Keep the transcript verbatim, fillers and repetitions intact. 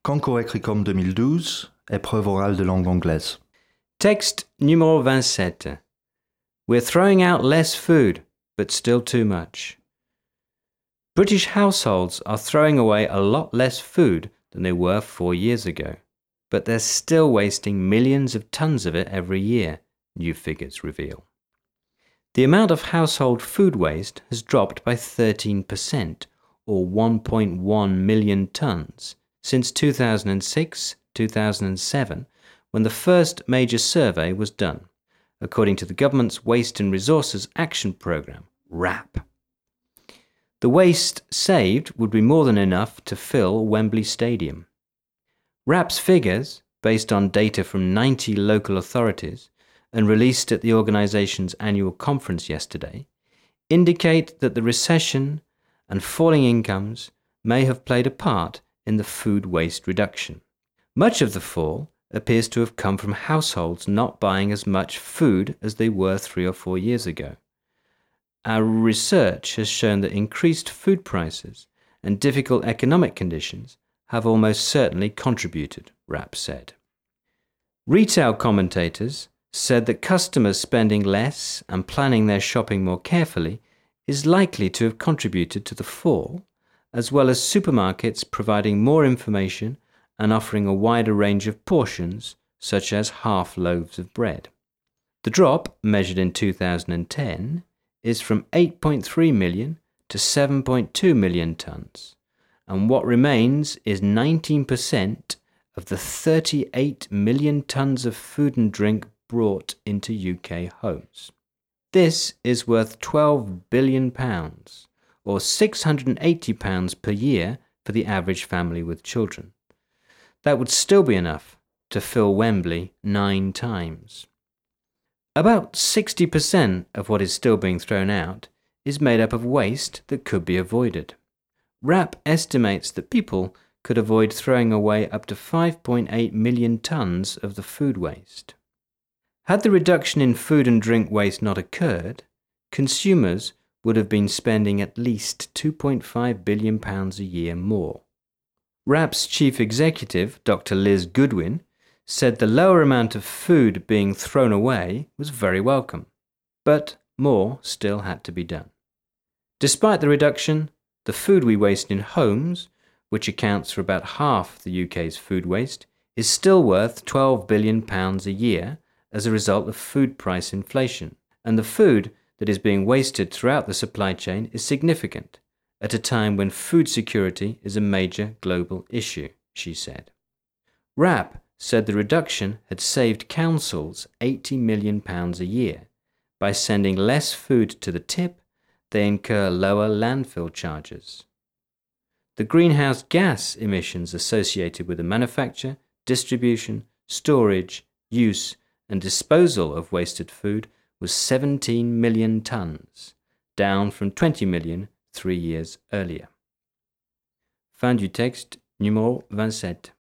Concours Écricom deux mille douze, épreuve orale de langue anglaise. Texte numéro vingt-sept. We're throwing out less food, but still too much. British households are throwing away a lot less food than they were four years ago, but they're still wasting millions of tons of it every year, new figures reveal. The amount of household food waste has dropped by thirteen percent, or one point one million tons, since two thousand six to two thousand seven, when the first major survey was done, according to the government's Waste and Resources Action Programme, WRAP. The waste saved would be more than enough to fill Wembley Stadium. WRAP's figures, based on data from ninety local authorities and released at the organisation's annual conference yesterday, indicate that the recession and falling incomes may have played a part in the food waste reduction. Much of the fall appears to have come from households not buying as much food as they were three or four years ago. Our research has shown that increased food prices and difficult economic conditions have almost certainly contributed, WRAP said. Retail commentators said that customers spending less and planning their shopping more carefully is likely to have contributed to the fall, as well as supermarkets providing more information and offering a wider range of portions, such as half loaves of bread. The drop, measured in two thousand ten, is from eight point three million to seven point two million tonnes, and what remains is nineteen percent of the thirty-eight million tonnes of food and drink brought into U K homes. This is worth twelve billion pounds, or six hundred eighty pounds per year for the average family with children. That would still be enough to fill Wembley nine times. About sixty percent of what is still being thrown out is made up of waste that could be avoided. WRAP estimates that people could avoid throwing away up to five point eight million tonnes of the food waste. Had the reduction in food and drink waste not occurred, consumers would have been spending at least two point five billion pounds a year more. WRAP's chief executive, Doctor Liz Goodwin, said the lower amount of food being thrown away was very welcome, but more still had to be done. Despite the reduction, the food we waste in homes, which accounts for about half the U K's food waste, is still worth twelve billion pounds a year as a result of food price inflation, and the food that is being wasted throughout the supply chain is significant, at a time when food security is a major global issue, she said. WRAP said the reduction had saved councils eighty million pounds a year. By sending less food to the tip, they incur lower landfill charges. The greenhouse gas emissions associated with the manufacture, distribution, storage, use, and disposal of wasted food was seventeen million tonnes, down from twenty million three years earlier. Fin du texte numéro vingt-sept.